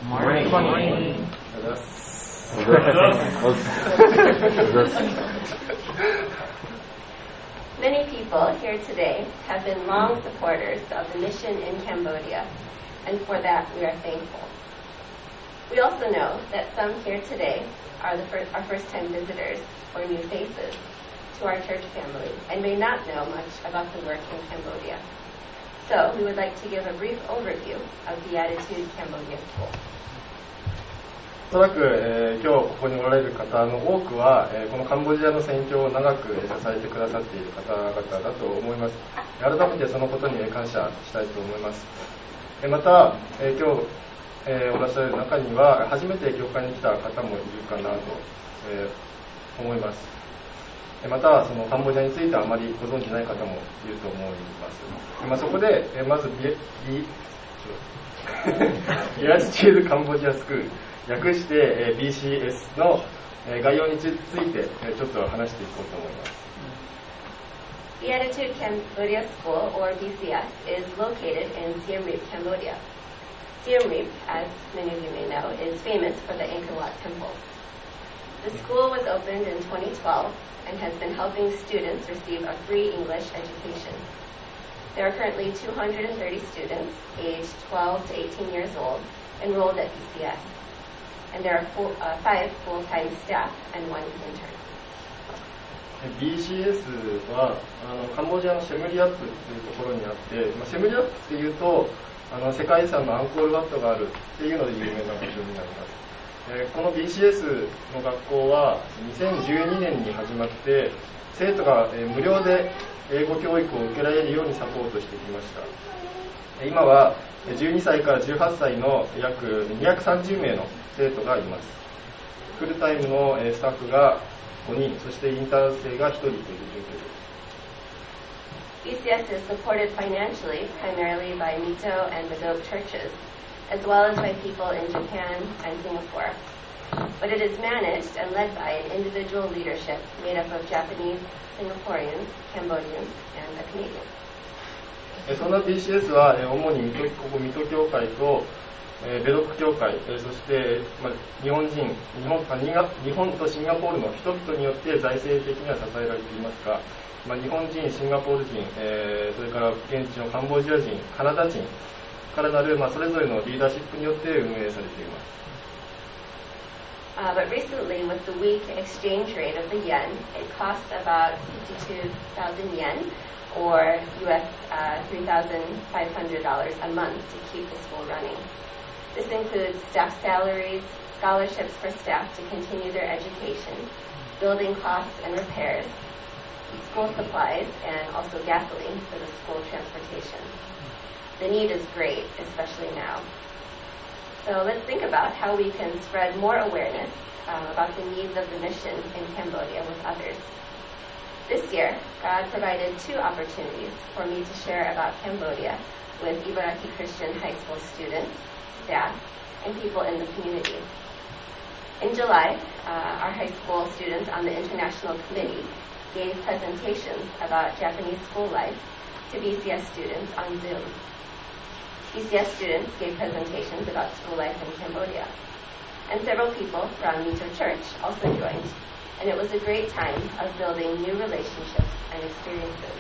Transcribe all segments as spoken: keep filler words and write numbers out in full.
Morning. Morning. Many people here today have been long supporters of the mission in Cambodia, and for that we are thankful. We also know that some here today are the first, our first-time visitors or new faces to our church family and may not know much about the work in Cambodia. So we would like to give a brief overview of Beatitude Cambodia School. おそらく、えー、今日ここにおられる方の多くは、えー、このカンボジアの宣教を長く、えー、支えてくださっている方々だと思います。改めてそのことに感謝したいと思います。えー、また、えー、今日、えー、おらっしゃる中には初めて教会に来た方もいるかなと、えー、思います。えー、またそのカンボジアについてあまりご存じない方もいると思います。えーまあ、そこで、えー、まずビビビアチチュードカンボジアスクール略して ビーシーエス の概要についてちょっと話していこうと思います。 Beatitude Cambodia School, or B C S, is located in Siem Reap, Cambodia. Siem Reap, as many of you may know, is famous for the Angkor Wat temples. The school was opened in twenty twelve and has been helping students receive a free English education. There are currently two hundred thirty students, aged twelve to eighteen years old, enrolled at B C S.And there are four, uh, five full-time staff and one intern. ビーシーエス はあのカンボジアのシェムリアップというところにあって、まあ、シェムリアップっていうとあの世界遺産のアンコールワットがあるっていうので有名な場所になります。えー、この ビーシーエス の学校はにせんじゅうにねんに始まって生徒が、えー、無料で英語教育を受けられるようにサポートしてきました。今はじゅうにさいからじゅうはっさいの約にひゃくさんじゅうめいの生徒がいます。フルタイムのスタッフがごにん、そしてインターン生がひとりという状況です。 B C S is supported financially primarily by Mito and Madobe churches, as well as by people in Japan and Singapore. But it is managed and led by an individual leadership made up of Japanese, Singaporeans, Cambodians, and a Canadian. その ビーシーエス は主に水戸、ここ水戸教会とベドック教会、そして日本人、日本、日本とシンガポールの人々によって財政的には支えられていますが、日本人、シンガポール人、それから現地のカンボジア人、カナダ人からなるそれぞれのリーダーシップによって運営されています。 Uh, but recently, with the weak exchange rate of the yen, it costs about fifty-two thousand yen.or U S uh, three thousand five hundred dollars a month to keep the school running. This includes staff salaries, scholarships for staff to continue their education, building costs and repairs, school supplies, and also gasoline for the school transportation. The need is great, especially now. So let's think about how we can spread more awareness um, about the needs of the mission in Cambodia with others.This year, God provided two opportunities for me to share about Cambodia with Ibaraki Christian High School students, staff, and people in the community. In July, uh, our high school students on the International Committee gave presentations about Japanese school life to B C S students on Zoom. B C S students gave presentations about school life in Cambodia. And several people from Mito Church also joined.And it was a great time of building new relationships and experiences.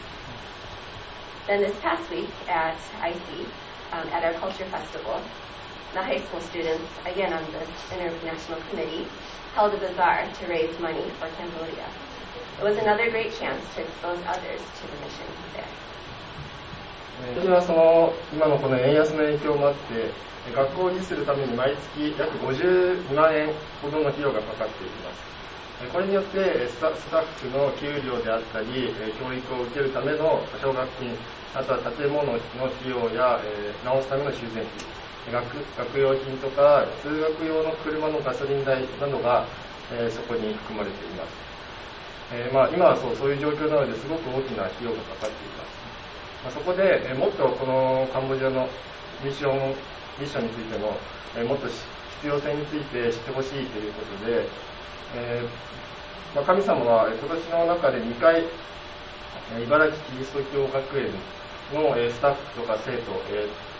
Then this past week at I C, um, at our Culture Festival, the high school students, again on this international committee, held a bazaar to raise money for Cambodia. It was another great chance to expose others to the mission there. 私はその今のこの円安の影響もあって学校を維持するために毎月約ごじゅうにまんえんほどの費用がかかっています。これによってスタッフの給料であったり教育を受けるための奨学金、あとは建物の費用や直すための修繕費、学, 学用品とか通学用の車のガソリン代などがそこに含まれています。えーまあ、今はそう、そういう状況なのですごく大きな費用がかかっています。まあ、そこで、えー、もっとこのカンボジアのミッション、ミッションについての、えー、もっと必要性について知ってほしいということで、えーまあ、神様は今年の中でにかい茨城キリスト教学園のスタッフとか生徒、えー、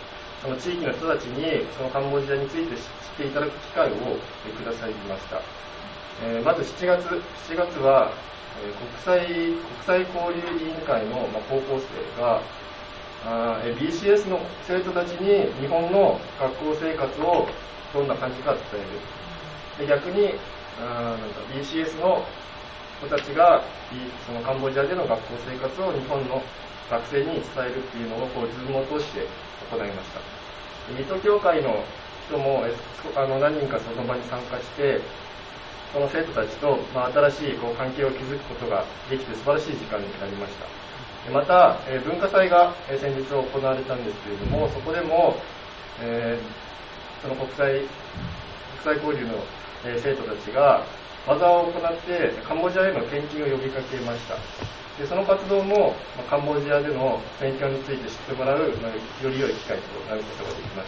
その地域の人たちにそのカンボジアについて知っていただく機会をくださいました。えー、まずしちがつ、しちがつは、えー、国際、国際交流委員会の、まあ、高校生があ ビーシーエス の生徒たちに日本の学校生活をどんな感じか伝える。で逆にあなんか ビーシーエス の人たちがそのカンボジアでの学校生活を日本の学生に伝えるっていうのをこうズームを通して行いました。水戸教会の人もあの何人かその場に参加して、その生徒たちと、まあ、新しいこう関係を築くことができて素晴らしい時間になりました。また、えー、文化祭が、えー、先日行われたんですけれども、そこでも、えー、その国際国際交流の、えー、生徒たちが技を行ってカンボジアへの転勤を呼びかけました。でその活動も、まあ、カンボジアでの勉強について知ってもらう、まあ、より良い機会となることができました。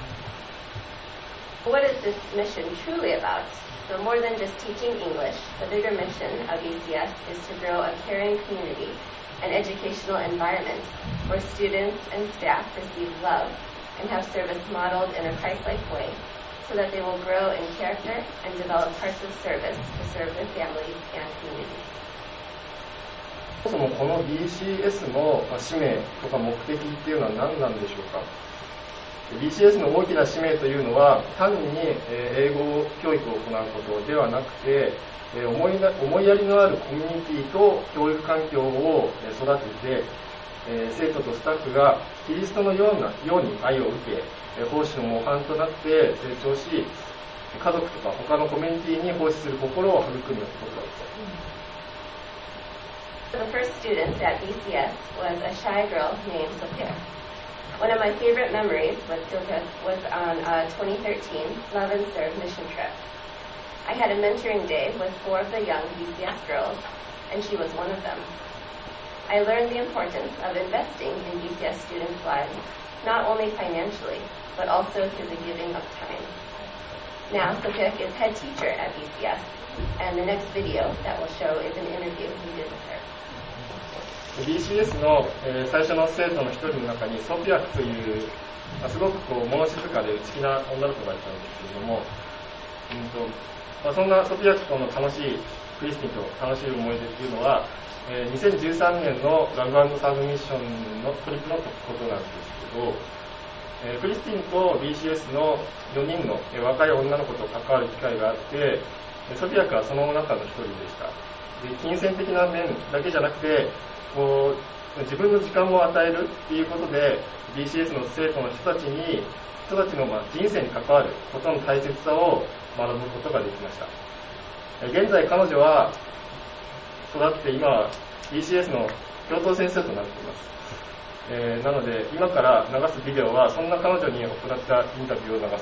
What is this mission truly about? So more than just teaching English, the bigger mission of B C S is to grow a caring community, an educational environment where students and staff receive love and have service modeled in a Christ-like way so that they will grow in character and develop hearts of service to serve their families and communities. そもそもこの ビーシーエス の使命とか目的っていうのは何なんでしょうか。 ビーシーエス の大きな使命というのは単に英語教育を行うことではなくて、思いな、思いやりのあるコミュニティと教育環境を育てて、生徒とスタッフがキリストのようなように愛を受け、奉仕の模範となって成長し、家族とか他のコミュニティに奉仕する心を育むことだと。 The first student at B C S was a shy girl named Sophia. One of my favorite memories with Silke was on a twenty thirteen Love and Serve mission trip. I had a mentoring day with four of the young B C S girls, and she was one of them. I learned the importance of investing in B C S students' lives, not only financially, but also through the giving of time. Now, Sophia is head teacher at B C S, and the next video that we'll show is an interview we did with her. ビーシーエス の、えー、最初の生徒の一人の中にソフィアクという、まあ、すごくこう物静かで内気な女の子がいたんですけれども、うんとまあ、そんなソフィアクとの楽しいクリスティンと楽しい思い出っていうのは、えー、にせんじゅうさんねんのラブ&サブミッションのトリップのことなんですけど、えー、クリスティンと ビーシーエス のよにんの、えー、若い女の子と関わる機会があって、ソフィアクはその中の一人でした。で、金銭的な面だけじゃなくて、こう自分の時間も与えるっていうことで ビーシーエス の生徒の人たちに人たちのまあ人生に関わることの大切さを学ぶことができました。現在彼女は育って今は ビーシーエス の教頭先生となっています。えー、なので今から流すビデオはそんな彼女に行ったインタビューを流すと思います。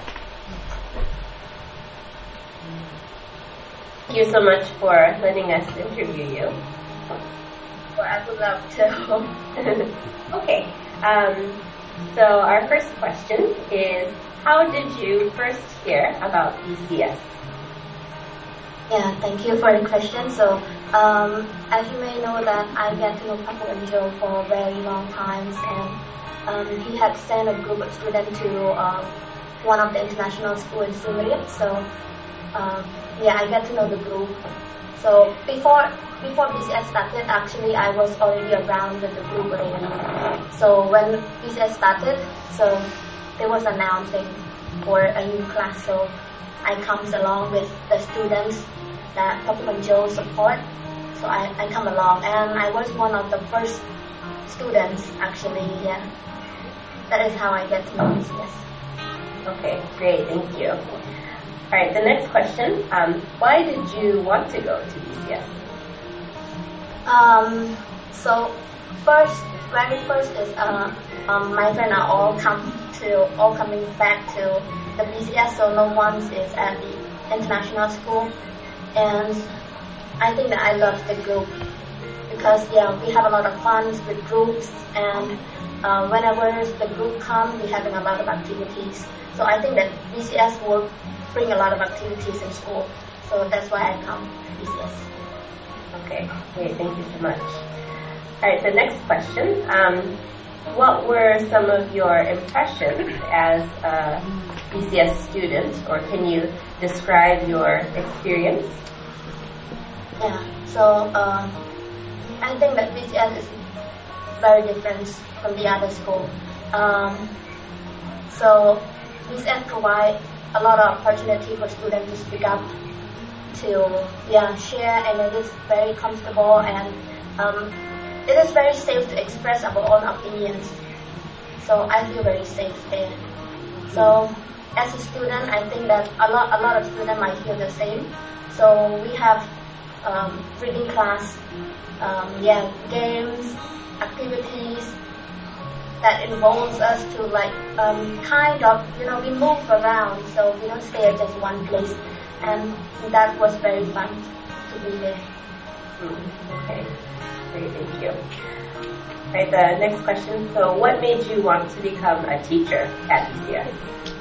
Thank you so much for letting us interview you. Well, I would love to. Okay, um, so our first question is, how did you first hear about B C S? Yeah, thank you for the question. So, um, as you may know that I get to know Papa Joe for a very long time, and um, he had sent a group of students to um, one of the international schools in Siem Reap. So, um, yeah, I get to know the group. So before before B C S started, actually I was already around with the group already. So when B C S started, so there was announcing for a new class. So I comes along with the students that Papa Joe support. So I, I come along, and I was one of the first students actually. Yeah, that is how I get to know B C S. Okay, great, thank you. All right, the next question, um, why did you want to go to B C S? Um, so first, very first is uh, um, my friends are all come to all coming back to the B C S, so no one is at the international school, and I think that I love the group because yeah, we have a lot of fun with groups, and uh, whenever the group comes, we having a lot of activities. So I think that B C S will bring a lot of activities in school. So that's why I come to B C S. Okay, great, thank you so much. All right, the next question. Um, what were some of your impressions as a B C S student, or can you describe your experience? Yeah, so uh, I think that B C S is very different from the other school. Um, so B C S provides a lot of opportunity for students to speak up, to yeah share, and it is very comfortable, and um, it is very safe to express our own opinions. So I feel very safe there. So as a student, I think that a lot a lot of students might feel the same. So we have um, reading class, um, yeah, games, activities that involves us to like um, kind of, you know, we move around, so we don't stay at just one place, and that was very fun to be there. Mm, okay, great, thank you. All right, the next question. So, what made you want to become a teacher at B C S?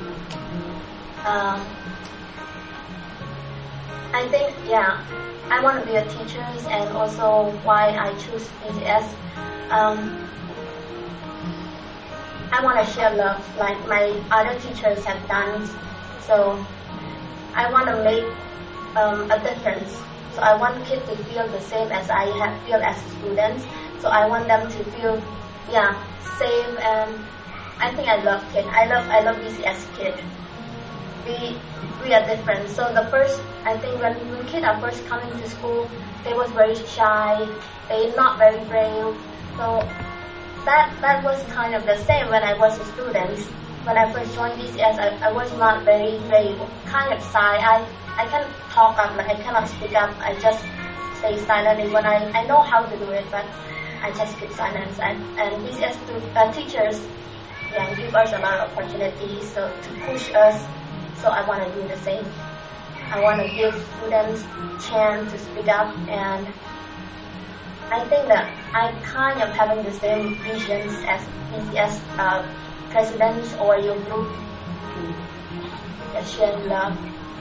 Um, I think, yeah, I want to be a teacher, and also why I choose B C S. Um, I want to share love like my other teachers have done. So I want to make um, a difference. So I want kids to feel the same as I have feel as students. So I want them to feel, yeah, safe, and I think I love kids. I love I love B C S kids. We we are different. So the first, I think when, when kids are first coming to school, they was very shy. They not very brave. So that that was kind of the same when I was a student. When I first joined B C S, I, I was not very brave, kind of shy. I I can't talk up, like I cannot speak up. I just stay silent. And when I, I know how to do it, but I just keep silence. And, and B C S uh, teachers, yeah, give us a lot of opportunities so to push us. So I want to do the same. I want to give students chance to speak up, and I think that I kind of having the same visions as B C S uh, presidents or your group. Share love.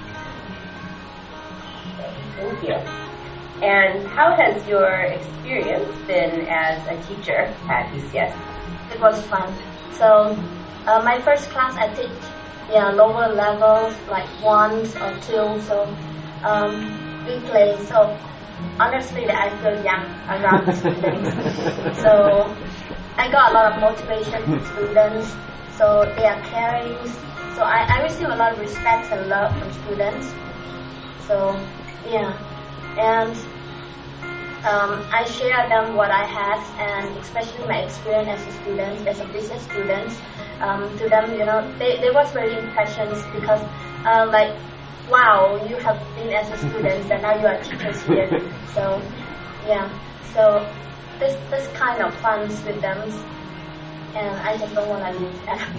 Thank you. And how has your experience been as a teacher at B C S? It was fun. So uh, my first class I teach yeah lower levels like ones or two. So um, we play. So honestly, I feel young around the students. So I got a lot of motivation from students. So they are caring. So I, I receive a lot of respect and love from students. So yeah, and um, I share them what I had, and especially my experience as a student, as a business student. Um, to them, you know, they, they was very impressions because uh, like, wow, you have been as a student and now you are teachers here. So yeah, so this this kind of fun with them, and I just don't want to lose that.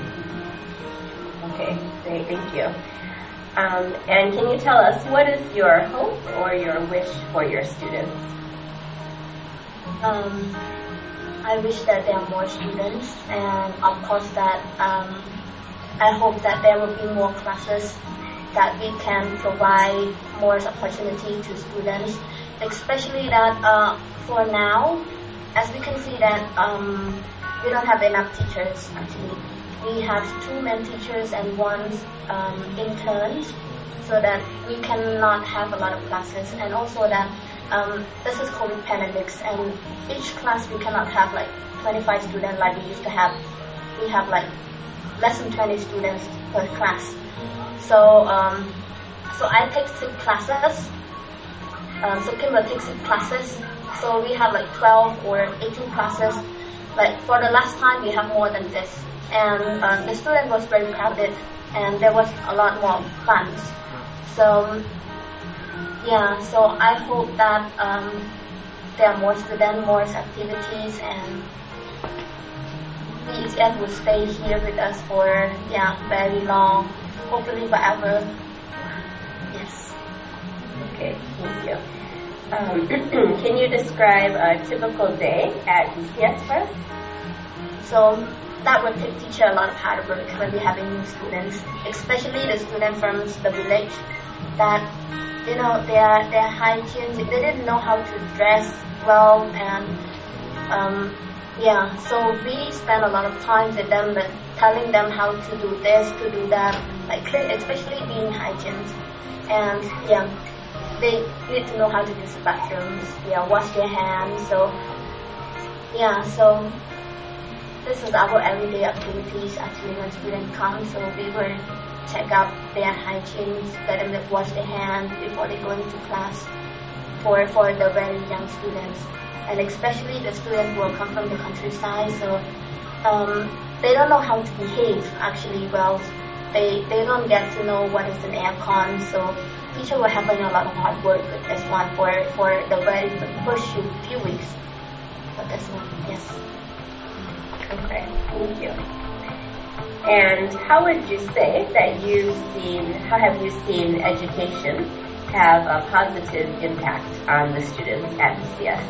Okay, great, thank you. Um, and can you tell us what is your hope or your wish for your students? Um, I wish that there are more students, and of course that um, I hope that there will be more classes that we can provide more opportunity to students, especially that uh, for now, as we can see that um, we don't have enough teachers actually. We have two main teachers and one um, intern, so that we cannot have a lot of classes, and also that um, this is COVID pandemics, and each class we cannot have like twenty-five students like we used to have. We have like less than twenty students per class. So um, so I take six classes. Um, so Kimber takes six classes. So we have like twelve or eighteen classes. Like for the last time we have more than this. And uh, the student was very crowded, and there was a lot more funds. So yeah, so I hope that um, there are more students, more activities, and B C S will stay here with us for yeah very long, hopefully forever. Yes. Okay, thank you. Um, can you describe a typical day at B C S for us? So that would take teacher a lot of hard work when we're having new students, especially the students from the village that, you know, their their hygiene, they didn't know how to dress well, and um, yeah, so we spend a lot of time with them, like, telling them how to do this, to do that, like especially being hygiene. And yeah, they need to know how to use the bathrooms, yeah, wash their hands. So yeah, so this is our everyday activities actually when students come. So we will check up their hygiene, let them wash their hands before they go into class for for the very young students. And especially the students who will come from the countryside, so um, they don't know how to behave actually well. They they don't get to know what is an aircon, so teacher will have a lot of hard work with this one for, for the very first few weeks for this one, yes. Okay, thank you. And how would you say that you've seen, how have you seen education have a positive impact on the students at P C S?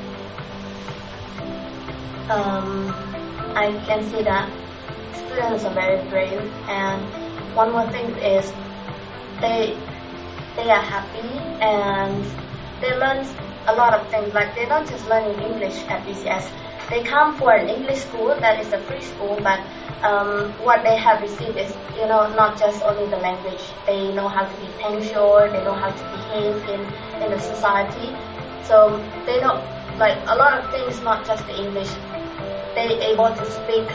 Um, I can see that students are very brave, and one more thing is they they are happy and they learn a lot of things. Like they don't just learn in English at P C S. They come for an English school that is a free school, but um, what they have received is, you know, not just only the language. They know how to be punctual. They know how to behave in in the society. So they know like a lot of things, not just the English. They able to speak.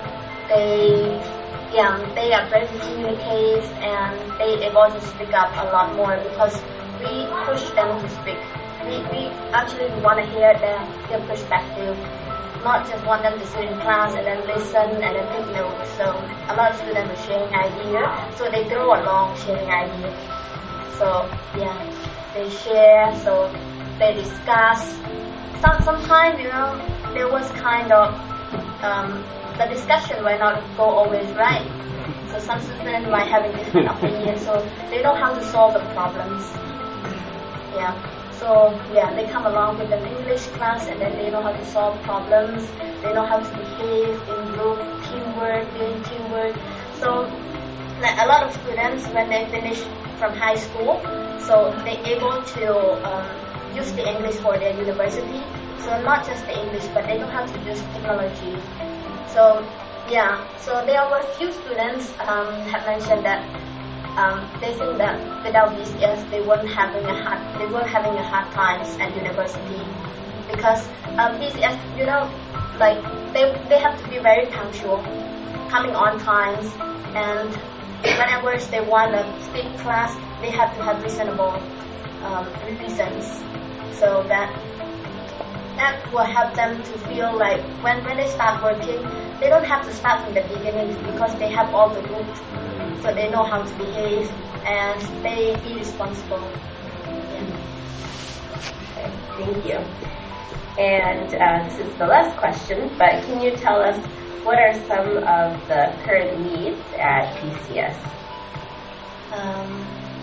They, yeah, they are very communicative and they able to speak up a lot more because we push them to speak. We we actually want to hear their their perspective, not just want them to sit in class and then listen and then take notes. So a lot of students are sharing ideas, so they grow along sharing ideas. So yeah, they share. So they discuss. Some sometimes you know there was kind of Um, the discussion might not go always right. So some students might have a different opinion, so they know how to solve the problems. Yeah. So yeah, they come along with an English class and then they know how to solve problems. They know how to behave in group, teamwork, doing teamwork. So like a lot of students when they finish from high school, so they're able to um, use the English for their university. So not just the English, but they know how to use technology. So yeah, so there were few students um, have mentioned that um, they think that without P C S they weren't having a hard they weren't having a hard times at university because um, P C S, you know, like they they have to be very punctual, coming on times, and whenever they want to speak class, they have to have reasonable um, reasons, so that. That will help them to feel like when, when they start working, they don't have to start from the beginning because they have all the rules. So they know how to behave and they be responsible. Yeah. Okay, thank you. And uh, this is the last question, but can you tell us what are some of the current needs at P C S? Um,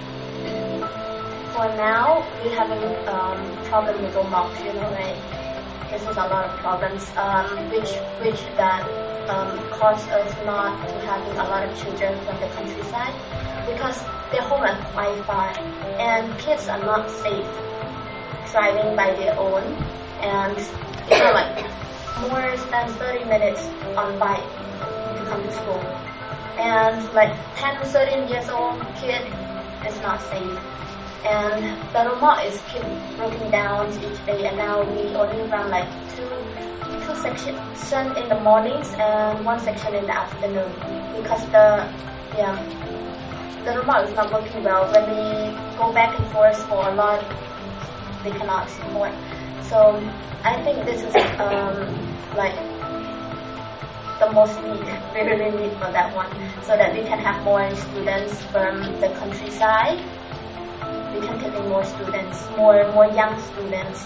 for now, we have a um, problem with homework, you know, like this is a lot of problems, um, which which that um, cause us not to having a lot of children from the countryside because their home are quite far and kids are not safe driving by their own, and you know like more than thirty minutes on bike to come to school, and like ten to thirteen years old kid is not safe. And the remote is keep broken down each day, and now we only run like two two sections in the mornings and one section in the afternoon because the yeah the remote is not working well. When we go back and forth for a lot, they cannot support. So I think this is um, like the most need we really need for that one, so that we can have more students from the countryside. We can take in more students, more more young students.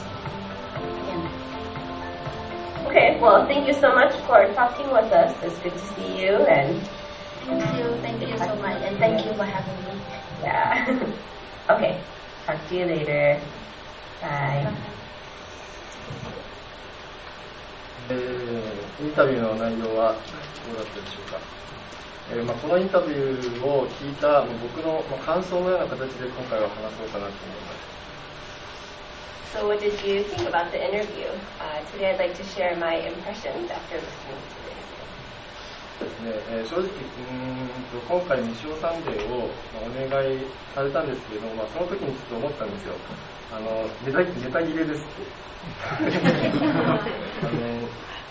Yeah. Okay, well, thank you so much for talking with us. It's good to see you. And thank you, thank you so much, and thank you for having me. Yeah. Okay, talk to you later. Bye. えー、インタビューの内容はどうだったでしょうか。えーまあ、このインタビューを聞いた僕の、まあ、感想のような形で今回は話そうかなと思います。 So what did you think about the interview? Uh, today I'd like to share my impressions after listening to the interview. ですねえー、正直うーんと今回ミッションサンデーをお願いされたんですけれども、まあ、その時にちょっと思ったんですよ。あのネタネタ切れですってあの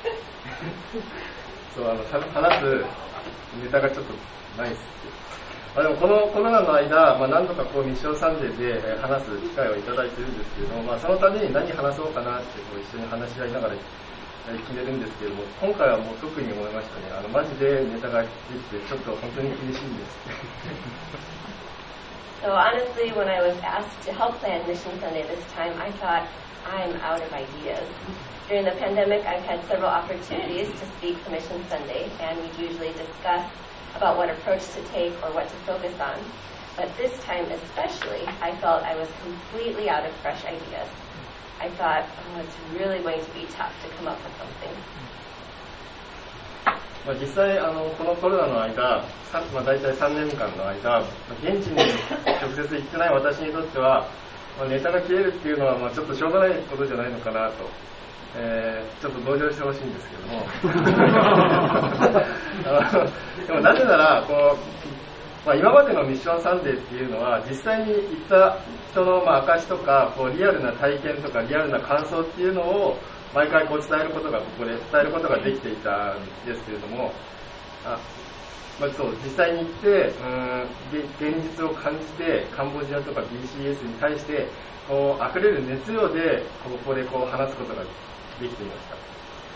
そうあの話すネタがちょっとないですって。まあ、でもこのコロナの間、まあ、何度かこうミッションサンデーで話す機会をいただいているんですけれども、まあ、その度に何話そうかなってこう一緒に話し合いながら決めるんですけれども、今回はもう特に思いましたね。あのマジでネタができてちょっと本当に厳しいんです。 So honestly, when I was asked to help plan Mission Sunday this time, I thought, I'm out of ideas. During the pandemic, I've had several opportunities to speak for Mission Sunday, and we'd usually discuss about what approach to take or what to focus on. But this time especially, I felt I was completely out of fresh ideas. I thought, oh, it's really going to be tough to come up with something. まあ、実際あのこのコロナの間、まあ、大体さんねんかんの間、現地に直接行ってない私にとっては、まあ、ネタが切れるっていうのはまあちょっとしょうがないことじゃないのかなと、えー、ちょっと同情してほしいんですけどもでもなぜならこう、まあ、今までのミッションサンデーっていうのは実際に行った人のまあ証とかこうリアルな体験とかリアルな感想っていうのを毎回こう伝えることがここで伝えることができていたんですけれども、あ、まあ、そう実際に行ってうーん現実を感じてカンボジアとか ビーシーエス に対してこう溢れる熱量でここでこう話すことができていました。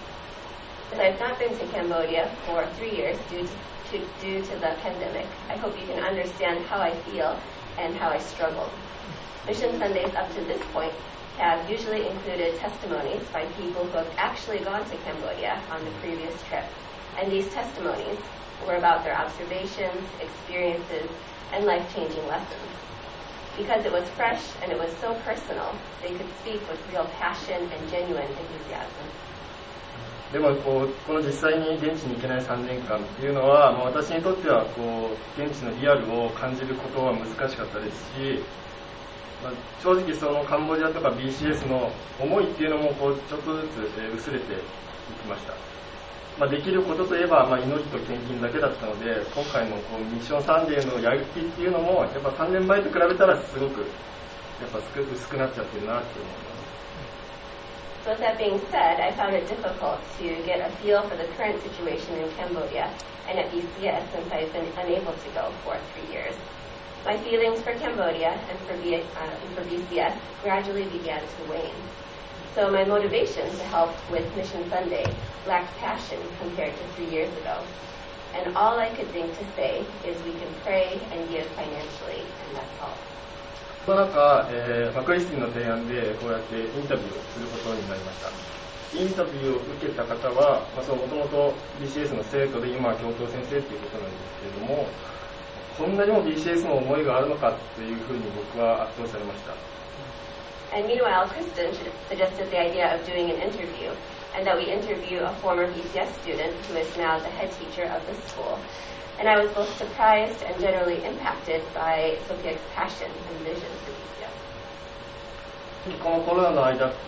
I've not been to Cambodia for three years due to, due to the pandemic. I hope you can understand how I feel and how I struggled. Mission Sundays up to this point have usually included testimonies by people who have actually gone to Cambodia on the previous trip. And these testimonies were about their observations, experiences, and life-changing lessons. Because it was fresh and it was so personal, they could speak with real passion and genuine enthusiasm. でもこうこの実際に現地に行けないさんねんかんっていうのは、まあ、私にとってはこう現地のリアルを感じることは難しかったですし、まあ、正直そのカンボジアとか ビーシーエス の思いっていうのもこうちょっとずつ、えー、薄れていきました。まあ、できることといえば、まあ、祈りと献金だけだったので、今回のこうミッションサンデーのやる気っていうのもやっぱさんねんまえと比べたらすごくやっぱ薄くなっちゃってるなって思います。 So with that being said, I found it difficult to get a feel for the current situation in Cambodia and at B C S since I've been unable to go for three years. My feelings for Cambodia and for, B, uh, and for B C S gradually began to wane. So my motivation to help with Mission Sunday lacked passion compared to three years ago. And all I could think to say is we can pray and give financially, and that's all. その中、えーまあ、クリスティンの提案でこうやってインタビューをすることになりました。インタビューを受けた方は、まあ、そうもともと ビーシーエス の生徒で今は教頭先生ということなんですけれども、こんなにも ビーシーエス の思いがあるのかというふうに僕は圧倒されました。 And meanwhile, Kristen suggested the idea of doing an interview, and that we interview a former B C S student who is now the head teacher of the school. And I was both surprised and generally impacted by Sophia's passion and vision for B C S. このコロナの間、うん、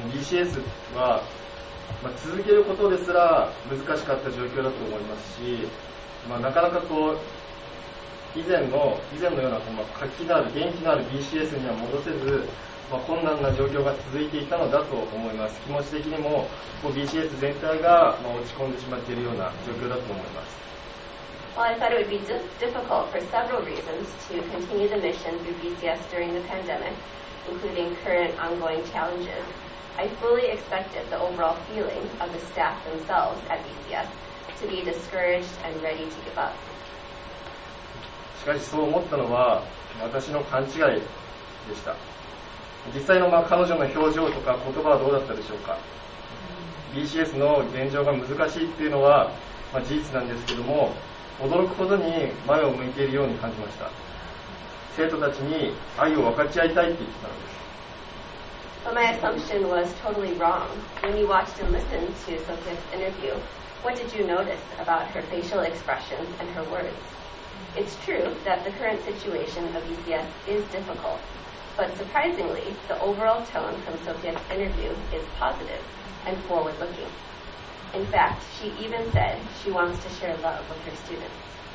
ビーシーエス は、まあ、続けることですら難しかった状況だと思いますし、まあ、なかなかこう以前の以前のようなこう、まあ、活気のある元気のある ビーシーエス には戻せず、まあ、困難な状況が続いていたのだと思います。気持ち的にもこう ビーシーエス 全体が、まあ、落ち込んでしまっているような状況だと思います。 Well, I thought it would be di- difficult for several reasons to continue the mission through B C S during the pandemic, including current ongoing challenges. I fully expected the overall feeling of the staff themselves at B C S to be discouraged and ready to give up. しかしそう思ったのは私の勘違いでした。実際のまあ彼女の表情とか言葉はどうだったでしょうか。 ビーシーエス の現状が難しいっていうのは、まあ、事実なんですけども、驚くほどに前を向いているように感じました。生徒たちに愛を分かち合いたいって言ってたのです。 But my assumption was totally wrong. When you watched and listened to Sophia's interview, what did you notice about her facial expressions and her words? It's true that the current situation of B C S is difficult, But surprisingly, the overall tone from Sophia interview is positive and forward-looking. In fact, she even said she wants to share love with her students.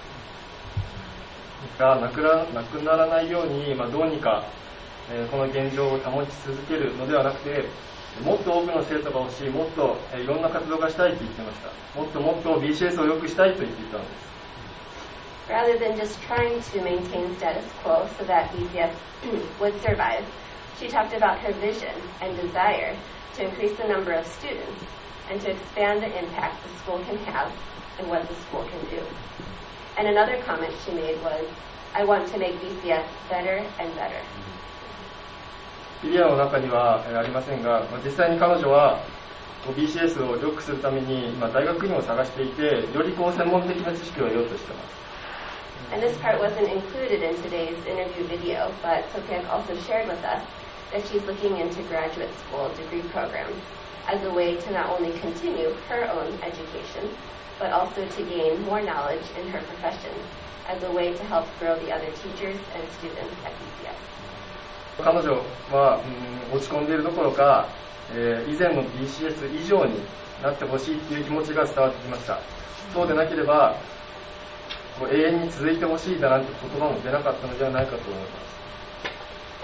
がなくな、なくならないように、まあ、どうにか、えー、この現状を保ち続けるのではなくて、もっと多くの生徒が欲しい、もっと、えー、いろんな活動がしたいと言ってました。もっともっと ビーシーエス を良くしたいと言っていたのです。 Rather than just trying to maintain status quo so that B C S would survive, she talked about her vision and desire to increase the number of students and to expand the impact the school can have and what the school can do. And another comment she made was, I want to make B C S better and better. ビデオの中にはありませんが、実際に彼女は ビーシーエス を良くするために今大学院を探していて、よりこう専門的な知識を得ようとしています。 And this part wasn't included in today's interview video, but Sophia also shared with us that she's looking into graduate school degree programs as a way to not only continue her own education, but also to gain more knowledge in her profession as a way to help grow the other teachers and students at B C S. 彼女は、うん、落ち込んでいるどころか、えー、以前の ビーシーエス 以上になってほしいという気持ちが伝わってきました。そうでなければ永遠に続いてほしいだなんて言葉も出なかったのではないかと思います。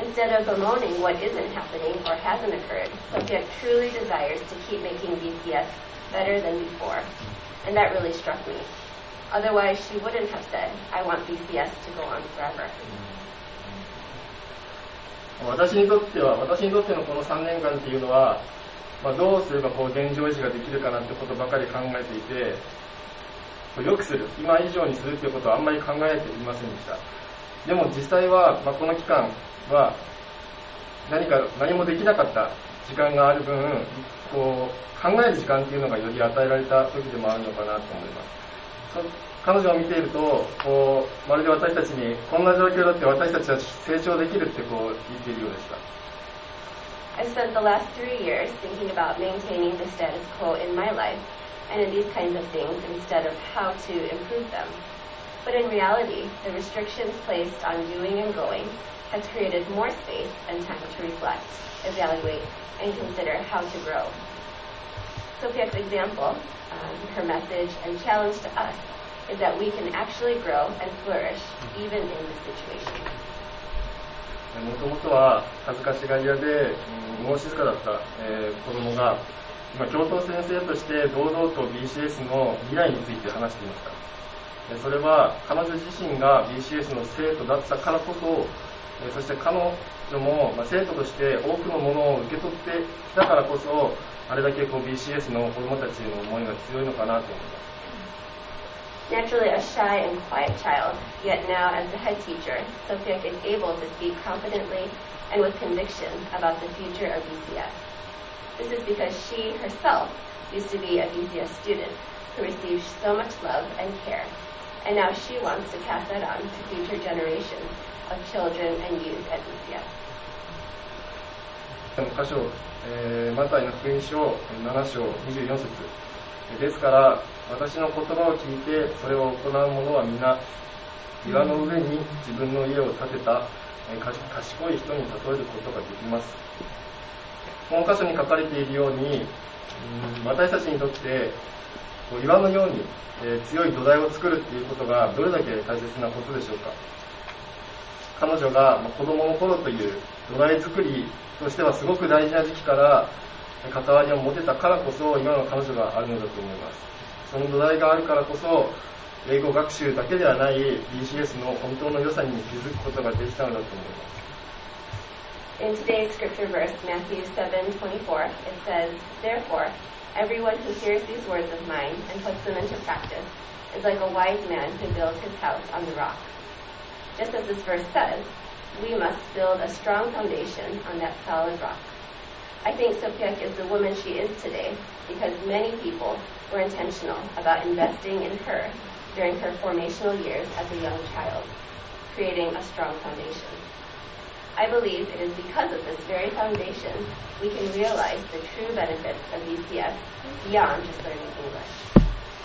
Instead of bemoaning what isn't happening or hasn't occurred, Sophia truly desires to keep making B C S better than before. And that really struck me. Otherwise, she wouldn't have said, I want B C S to go on forever. 私にとっては、私にとってのこのさんねんかんっていうのは、まあ、どうすればこう現状維持ができるかなってことばかり考えていて、良くする、今以上にするっていうことはあんまり考えていませんでした。でも実際は、まあ、この期間は何か何もできなかった時間がある分、こう考える時間っていうのがより与えられた時でもあるのかなと思います。彼女を見ていると、こうまるで私たちにこんな状況だって私たちは成長できるってこう言っているようでした。 I spent the last three years thinking about maintaining the status quo in my life and in these kinds of things instead of how to improve them. But in reality, the restrictions placed on doing and going has created more space and time to reflect, evaluate, and consider how to grow. Sophia's example, um, her message and challenge to us is that we can actually grow and flourish even in this situation. もともとは恥ずかしがり屋で、うん、物静かだった、えー、子供が今教頭先生として堂々と ビーシーエス の未来について話していました。それは彼女自身が ビーシーエス の生徒だったからこそ、そして彼女も生徒として多くのものを受け取ってきたからこそ、あれだけこう ビーシーエス の子供たちへの思いが強いのかなと思います。 Naturally a shy and quiet child, yet now as the head teacher, Sophia is able to speak confidently and with conviction about the future of B C S. This is because she herself used to be a B C S student who received so much love and care, and now she wants to pass that on to future generations of children and youth at B C S. 箇所、えー、マタイの福音書なな章にじゅうよん節ですから私の言葉を聞いてそれを行う者は皆岩の上に自分の家を建てた、えー、賢い人に例えることができます。この箇所に書かれているように、うん、私たちにとって岩のように、えー、強い土台を作るっていうことがどれだけ大切なことでしょうか。彼女が子供の頃という土台作りとしてはすごく大事な時期から関わりを持てたからこそ今の彼女があるのだと思います。その土台があるからこそ英語学習だけではない ビーシーエス の本当の良さに気づくことができたのだと思います。 In today's scripture verse, Matthew seven twenty-four, it says, Therefore, everyone who hears these words of mine and puts them into practice is like a wise man who builds his house on the rock. Just as this verse says, we must build a strong foundation on that solid rock. I think Sophia is the woman she is today because many people were intentional about investing in her during her formational years as a young child, creating a strong foundation. I believe it is because of this very foundation we can realize the true benefits of B C S beyond just learning English.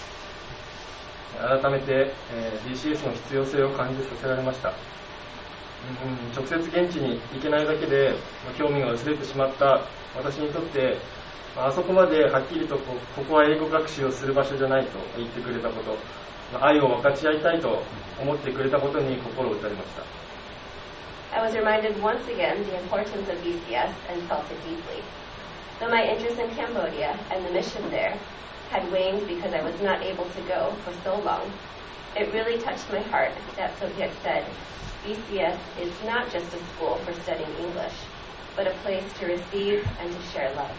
改めて、えー、ビーシーエス の必要性を感じさせられました。 うん、直接現地に行けないだけで興味が薄れてしまった私にとって、あそこまではっきりと こ, ここは英語学習をする場所じゃないと言ってくれたこと、愛を分かち合いたいと思ってくれたことに心を打たれました。 I was reminded once again the importance of B C S and felt it deeply. Though my interest in Cambodia and the mission there had waned because I was not able to go for so long, it really touched my heart that Sophia said, B C S is not just a school for studying English, but a place to receive and to share love.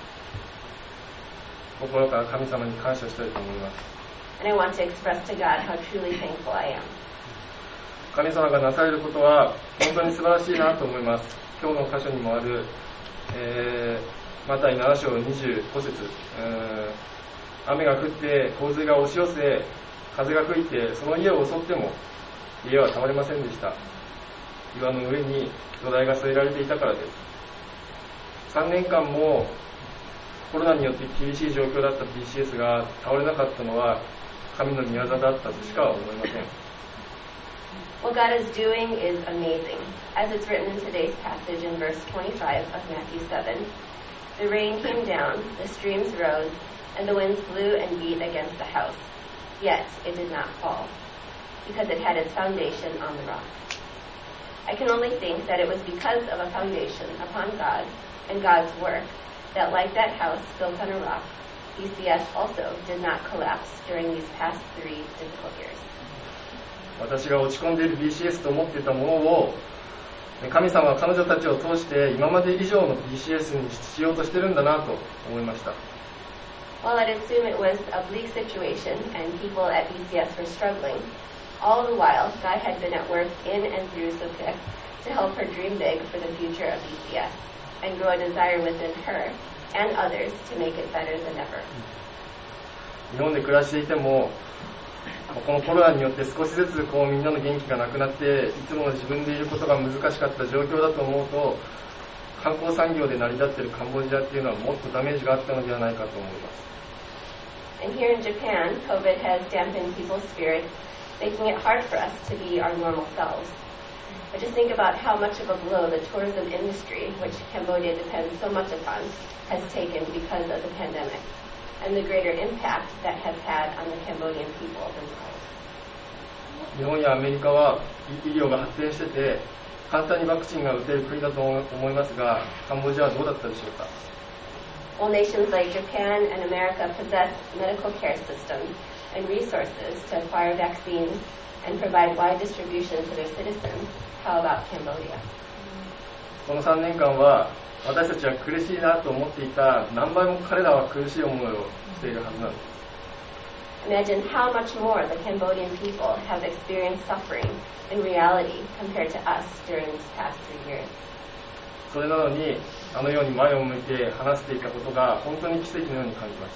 心から神様に感謝したいと思います。 And I want to express to God how truly thankful I am. 神様がなされることは本当に素晴らしいなと思います。今日の箇所にもある、えー、マタイなな章にじゅうご節、えー、雨が降って洪水が押し寄せ、風が吹いてその家を襲っても家は倒れませんでした。岩の上に土台が据えられていたからです。さんねんかんもコロナによって厳しい状況だった ビーシーエス が倒れなかったのは神の御業だったとしか思いません。 What God is doing is amazing. As it's written in today's passage in verse twenty-five of Matthew seven, the rain came down, the streams rose, and the winds blew and beat against the house. Yet it did not fall, because it had its foundation on the rock. I can only think that it was because of a foundation upon God and God's work that, like that house built on a rock, B C S also did not collapse during these past three difficult years. 私が落ち込んでいる ビーシーエス と思っていたものを神様は彼女たちを通して今まで以上の ビーシーエス にしようとしてるんだなと思いました。 While I'd assume it was a bleak situation and people at B C S were struggling, all the while God had been at work in and through Sophia to help her dream big for the future of B C S and grow a desire within her and others to make it better than ever. 日本で暮らしていてもこのコロナによって少しずつこうみんなの元気がなくなっていつもの自分でいることが難しかった状況だと思うと観光産業で成り立っているカンボジアっていうのはもっとダメージがあったのではないかと思います。 And here in Japan, COVID has dampened people's spirits, making it hard for us to be our normal selves. But just think about how much of a blow the tourism industry, which Cambodia depends so much upon, has taken because of the pandemic, and the greater impact that has had on the Cambodian people themselves. 日本やアメリカは医療が発展してて簡単にワクチンが打てる国だと思いますが、カンボジアはどうだったでしょうか。 While nations like Japan and America possess medical care systems and resources to acquire vaccines and provide wide distribution to their citizens, how about Cambodia? このさんねんかんは私たちは苦しいなと思っていた何倍も彼らは苦しい思いをしているはずなんです。 Imagine how much more the Cambodian people have experienced suffering in reality compared to us during these past three years. それなのにあのように前を向いて話していたことが本当に奇跡のように感じました。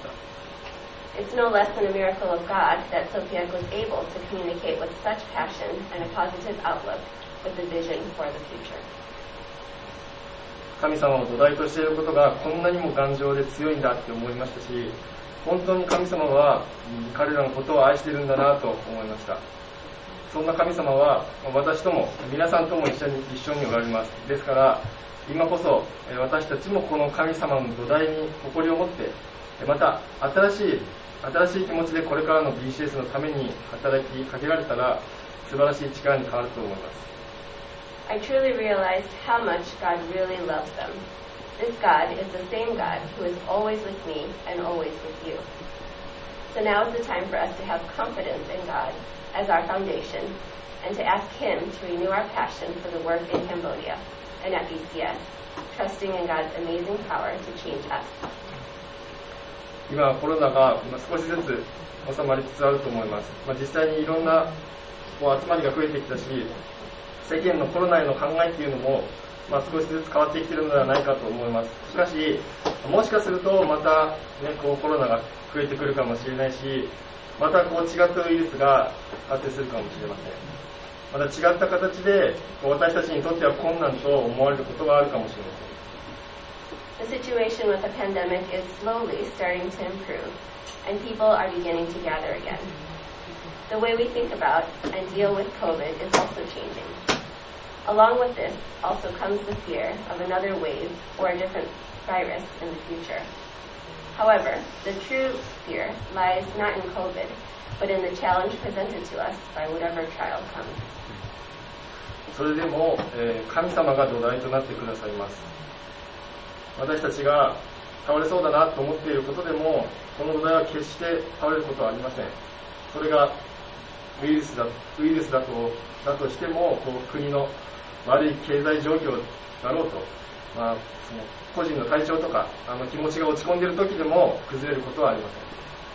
It's no less than a miracle of God that Sophia was able to communicate with such passion and a positive outlook with the vision for the future. 神様を土台としていることがこんなにも頑丈で強いんだって思いましたし、本当に神様は彼らのことを愛しているんだなと思いました。そんな神様は私とも皆さんとも一緒に一緒におられます。ですから今こそ私たちもこの神様の土台に誇りを持って、また新しい新しい気持ちでこれからの ビーシーエス のために働きかけられたら素晴らしい力に変わると思います。 I truly realized how much God really loves them. This God is the same God who is always with me and always with you. So now is the time for us to have confidence in God as our foundation and to ask Him to renew our passion for the work in Cambodia and at B C S, trusting in God's amazing power to change us. 今コロナが少しずつ収まりつつあると思います。まあ、実際にいろんなこう集まりが増えてきたし、世間のコロナへの考えっていうのも、まあ、少しずつ変わってきているのではないかと思います。しかし、もしかするとまた、ね、こうコロナが増えてくるかもしれないし、またこう違ったウイルスが発生するかもしれません。また違った形でこう私たちにとっては困難と思われることがあるかもしれません。 The situation with the pandemic is slowly starting to improve, and people are beginning to gather again. The way we think about and deal with COVID is also changing. Along with this also comes the fear of another wave or a different virus in the future. However, the true fear lies not in COVID, but in the challenge presented to us by whatever trial comes. それでも、えー、神様が土台となってくださいます。私たちが倒れそうだなと思っていることでも、この土台は決して倒れることはありません。それがウイルスだ、ウイルスだと、だとしても、こう国の悪い経済状況だろうと、まあ、その個人の体調とかあの気持ちが落ち込んでいる時でも崩れることはありません。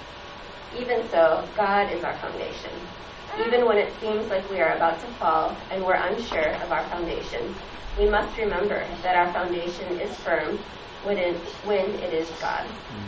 Even so, God is our foundation. Even when it seems like we are about to fall and we're unsure of our foundation, we must remember that our foundation is firm when it, when it is God.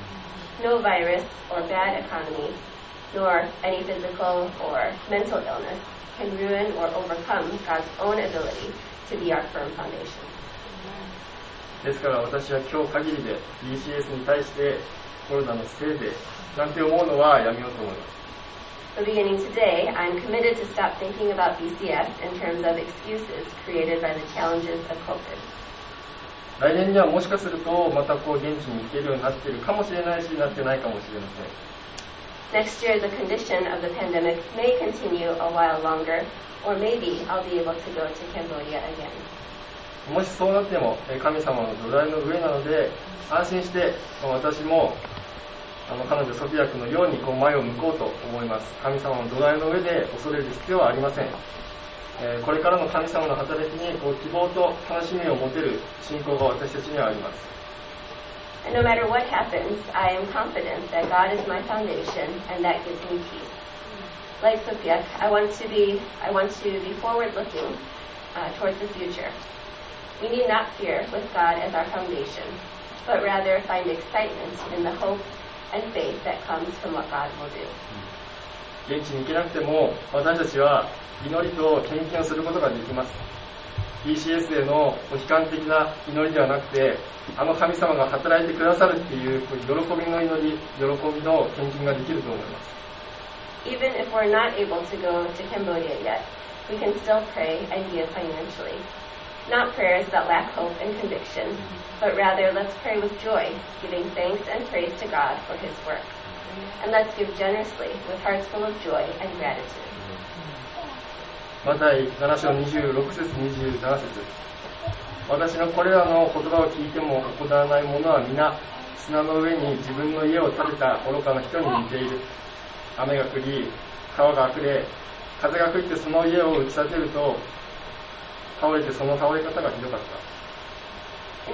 No virus or bad economy, nor any physical or mental illness can ruin or overcome God's own ability to be our firm foundation. ですから私は今日限りで ビーシーエス に対してコロナのせいでなんて思うのはやめようと思います。 So beginning today, I'm committed to stop thinking about B C S in terms of excuses created by the challenges of COVID. 来年にはもしかするとまたこう現地に行けるようになっているかもしれないしなってないかもしれません。 Next year, the condition of the pandemic may continue a while longer, or maybe I'll be able to go to Cambodia again. もしそうなっても神様の土台の上なので安心して私もあの彼女ソフィア君のようにこう前を向こうと思います。神様の土台の上で恐れる必要はありません。えー、これからの神様の働きにこう希望と楽しみを持てる信仰が私たちにはあります。 And no matter what happens, I am confident that God is my foundation and that gives me peace. Like Sophia, I want to be, I want to be forward-looking uh, towards the future. We need not fear with God as our foundation, but rather find excitement in the hope and faith that comes from what God will do. 現地に行けなくても私たちは祈りと献金をすることができます。 ビーシーエス への悲観的な祈りではなくてあの神様が働いてくださるっていう喜びの祈り、喜びの献金ができると思います。 Even if we're not able to go to Cambodia yet, we can still pray and give financially. Not prayers that lack hope and conviction, but rather let's pray with joy, giving thanks and praise to God for His work. And let's give generously with hearts full of joy and gratitude. マタイなな章にじゅうろく節にじゅうなな節私のこれらの言葉を聞いても行わない者は皆砂の上に自分の家を建てた愚かな人に似ている。雨が降り川があふれ風が吹いてその家を打ち立てると倒れてその倒れ方がひどかった。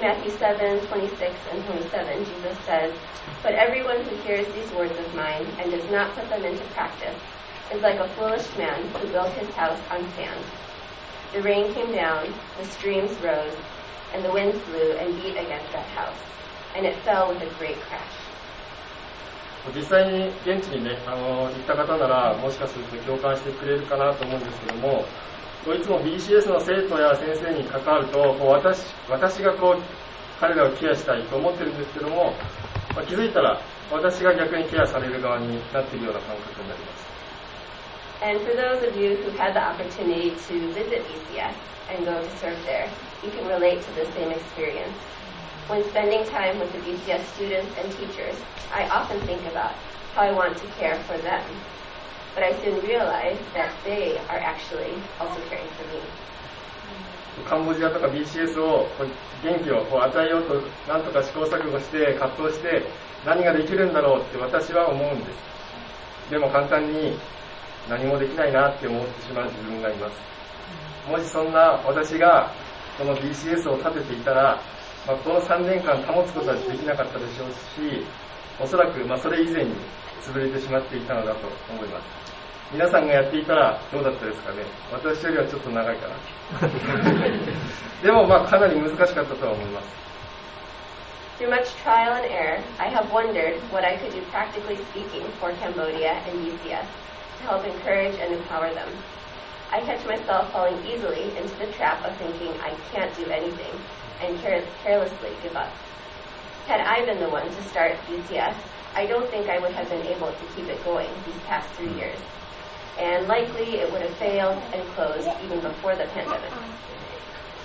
In Matthew seven, twenty-six and twenty-seven, Jesus says, But everyone who hears these words of mine and does not put them into practice is like a foolish man who built his house on sand. The rain came down, the streams rose, and the winds blew and beat against that house, and it fell with a great crash. 実際に現地にね、あの行った方ならもしかすると共感してくれるかなと思うんですけども、いつも ビーシーエス の生徒や先生に関わるとこう 私, 私がこう彼らをケアしたいと思ってるんですけども、まあ、気づいたら私が逆にケアされる側になっているような感覚になります。 And for those of you who had the opportunity to visit B C S and go to serve there, you can relate to the same experience. When spending time with the B C S students and teachers, I often think about how I want to care for them. But I soon realize that they are actually also caring for me. カンボジアとか ビーシーエス を元気をこう与えようと何とか試行錯誤して葛藤して何ができるんだろうって私は思うんです。でも簡単に何もできないなって思ってしまう自分がいます。もしそんな私がこの ビーシーエス を立てていたら、まあ、このさんねんかん保つことはできなかったでしょうし、おそらくまあそれ以前に潰れてしまっていたのだと思います。皆さんがやっていたらどうだったですかね。私よりはちょっと長いかなでもまあかなり難しかったとは思います。 Through much trial and error, I have wondered what I could do practically speaking for Cambodia and B C S to help encourage and empower them. I catch myself falling easily into the trap of thinking I can't do anything and care- carelessly give up. Had I been the one to start B C S, I don't think I would have been able to keep it going these past three years. And likely it would have failed and closed even before the pandemic.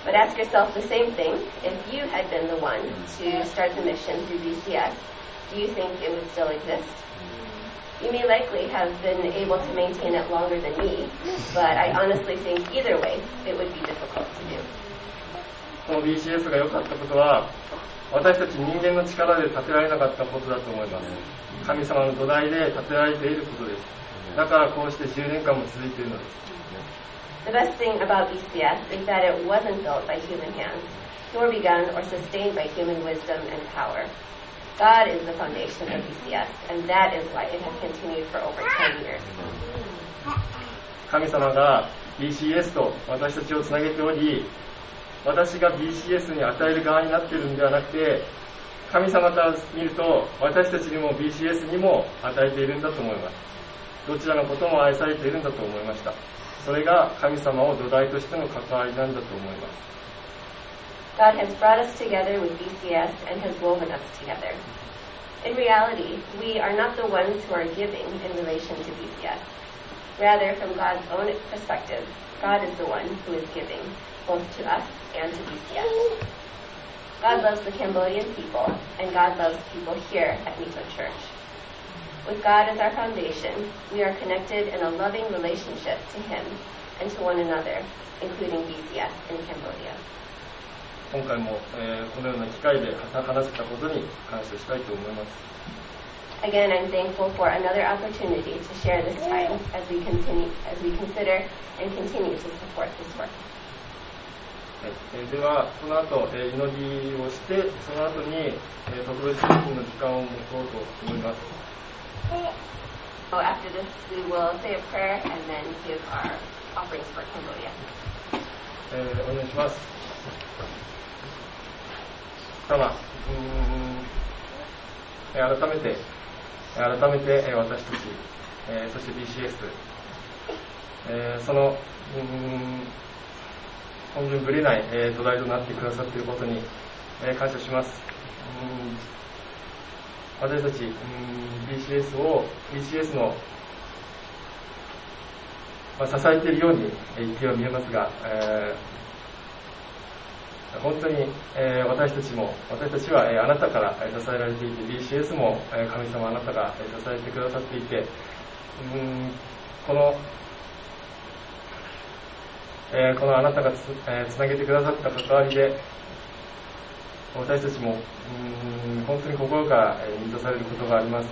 But ask yourself the same thing. If you had been the one to start the mission through B C S, do you think it would still exist? You may likely have been able to maintain it longer than me, but I honestly think either way, it would be difficult to do. この ビーシーエス が良かったことは、私たち人間の力で建てられなかったことだと思います。神様の土台で建てられていることです。だからこうしてじゅうねんかんも続いているのです。 The best thing about B C S is that it wasn't built by human hands, nor begun or sustained by human wisdom and power. God is the foundation of B C S, and that is why it has continued for over ten years. 神様が ビーシーエス と私たちをつなげており、私が ビーシーエス に与える側になっているのではなくて、神様から見ると私たちにも ビーシーエス にも与えているんだと思います。どちらのことも愛されているんだと思いました。それが神様を土台としての関わりなんだと思います。 God has brought us together with B C S and has woven us together. In reality, we are not the ones who are giving in relation to B C S. Rather, from God's own perspective, God is the one who is giving, both to us and to B C S. God loves the Cambodian people, and God loves people here at Mito Church. With God as our foundation, we are connected in a loving relationship to Him and to one another, including B C S in Cambodia. 今回も、えー、このような機会で話せたことに感謝したいと思います。 Again, I'm thankful for another opportunity to share this time as we continue, as we consider and continue to support this work. はいえー、では、この後、えー、祈りをして、その後に、えー、特別礼拝の時間を持とうと思います。 So after this, we will say a prayer and then give our offerings for Cambodia. えー、お願いします。様、うーん改めて、改めて私たち、えー、そして ビーシーエス、えー、その、うーん本当にぶれない、えー、土台となってくださっていることに、えー、感謝します。うん私たち、うん、ビーシーエス を、ビーシーエス の、まあ、支えているように言っては見えますが、えー本当に、えー、私たちも私たちは、えー、あなたから、えー、支えられていて ビーシーエス も、えー、神様あなたが、えー、支えてくださっていてうんこの、えー、このあなたが つ,、えー、つなげてくださった関わりで私たちもうん本当に心から、えー、満たされることがあります。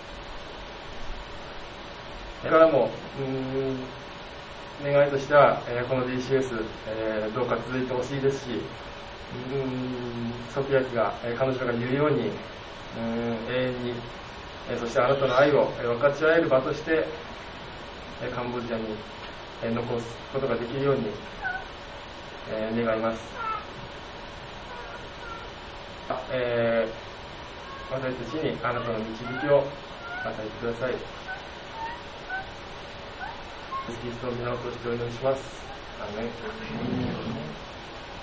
だからもうん願いとしては、えー、この ビーシーエス、えー、どうか続いてほしいですしうんソフィアキが、えー、彼女が言うようにうん永遠に、えー、そしてあなたの愛を、えー、分かち合える場として、えー、カンボジアに、えー、残すことができるように、えー、願います。えー、私たちにあなたの導きを与えてください。キリストの皆を通してお祈りします。アーメン。